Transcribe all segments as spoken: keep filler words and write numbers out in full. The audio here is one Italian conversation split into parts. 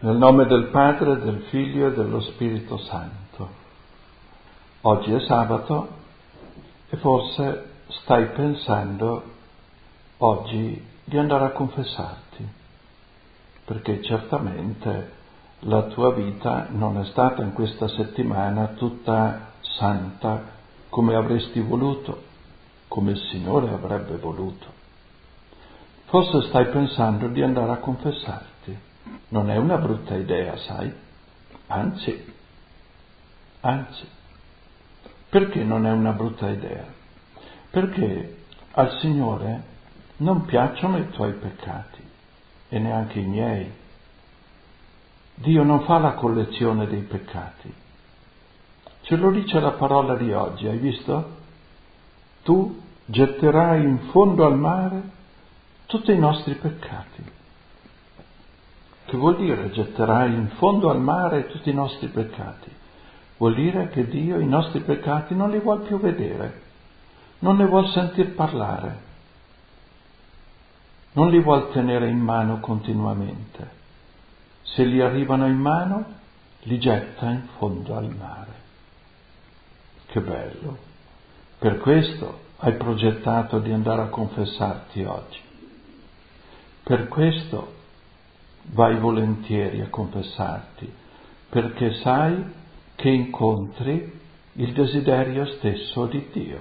Nel nome del Padre, del Figlio e dello Spirito Santo. Oggi è sabato e forse stai pensando oggi di andare a confessarti, perché certamente la tua vita non è stata in questa settimana tutta santa come avresti voluto, come il Signore avrebbe voluto. Forse stai pensando di andare a confessarti. Non è una brutta idea, sai? Anzi, anzi. Perché non è una brutta idea? Perché al Signore non piacciono i tuoi peccati e neanche i miei. Dio non fa la collezione dei peccati. Ce lo dice la parola di oggi, hai visto? Tu getterai in fondo al mare tutti i nostri peccati. Che vuol dire getterai in fondo al mare tutti i nostri peccati? Vuol dire che Dio i nostri peccati non li vuol più vedere, non ne vuol sentir parlare, non li vuol tenere in mano continuamente. Se gli arrivano in mano, li getta in fondo al mare. Che bello! Per questo hai progettato di andare a confessarti oggi. Per questo vai volentieri a confessarti, perché sai che incontri il desiderio stesso di Dio.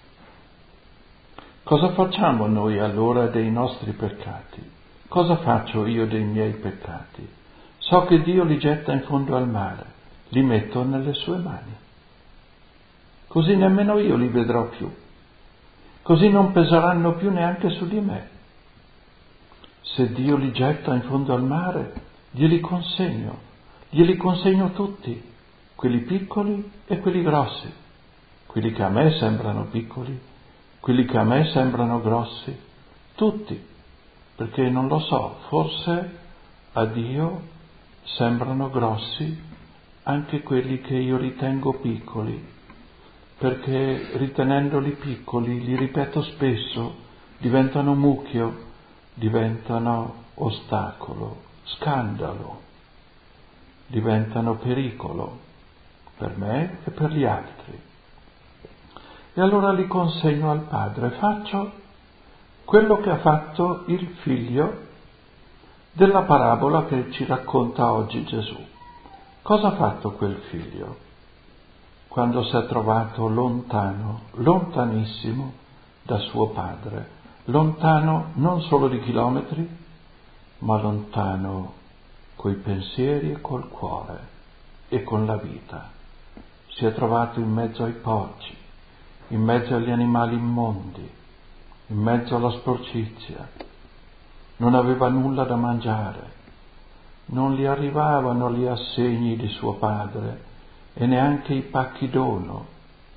Cosa facciamo noi allora dei nostri peccati? Cosa faccio io dei miei peccati? So che Dio li getta in fondo al mare, li metto nelle sue mani. Così nemmeno io li vedrò più. Così non peseranno più neanche su di me. Se Dio li getta in fondo al mare, glieli consegno, glieli consegno tutti, quelli piccoli e quelli grossi, quelli che a me sembrano piccoli, quelli che a me sembrano grossi, tutti, perché non lo so, forse a Dio sembrano grossi anche quelli che io ritengo piccoli, perché ritenendoli piccoli, li ripeto spesso, diventano mucchio, diventano ostacolo, scandalo, diventano pericolo per me e per gli altri. E allora li consegno al Padre, faccio quello che ha fatto il figlio della parabola che ci racconta oggi Gesù. Cosa ha fatto quel figlio quando si è trovato lontano, lontanissimo da suo padre? Lontano non solo di chilometri, ma lontano coi pensieri e col cuore e con la vita. Si è trovato in mezzo ai porci, in mezzo agli animali immondi, in mezzo alla sporcizia. Non aveva nulla da mangiare, non gli arrivavano gli assegni di suo padre e neanche i pacchi dono,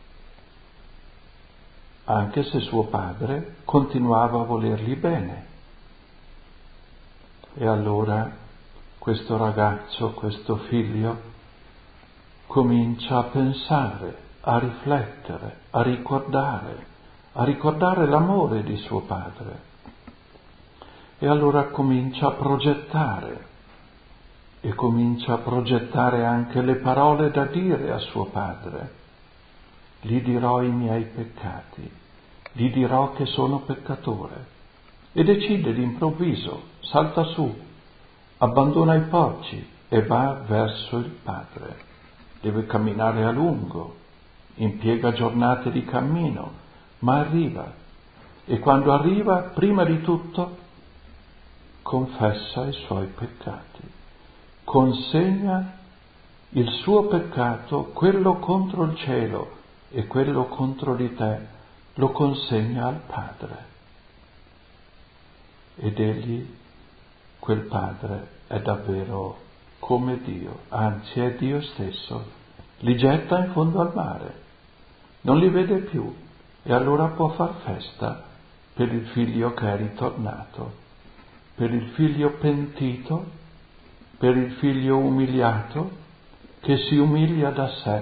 anche se suo padre continuava a volergli bene. E allora questo ragazzo, questo figlio, comincia a pensare, a riflettere, a ricordare, a ricordare l'amore di suo padre. E allora comincia a progettare, e comincia a progettare anche le parole da dire a suo padre. Gli dirò i miei peccati, gli dirò che sono peccatore. E decide d'improvviso, salta su, abbandona i porci e va verso il Padre. Deve camminare a lungo, impiega giornate di cammino, ma arriva. E quando arriva, prima di tutto, confessa i suoi peccati. Consegna il suo peccato, quello contro il cielo e quello contro di te, lo consegna al Padre. Ed egli, quel Padre, è davvero come Dio, anzi è Dio stesso, li getta in fondo al mare, non li vede più e allora può far festa per il figlio che è ritornato, per il figlio pentito, per il figlio umiliato che si umilia da sé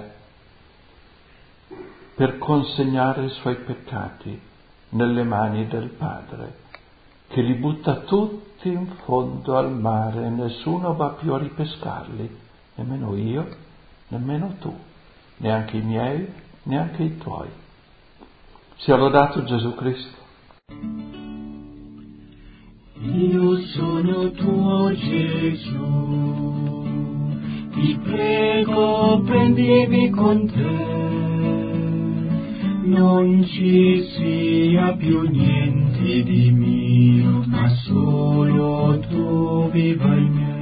per consegnare i suoi peccati nelle mani del Padre. che li butta tutti in fondo al mare e nessuno va più a ripescarli, nemmeno io, nemmeno tu, neanche i miei, neanche i tuoi. Sia lodato Gesù Cristo. Io sono tuo Gesù, ti prego prendimi con te, non ci sia più niente di mio, ma solo tu viva in me.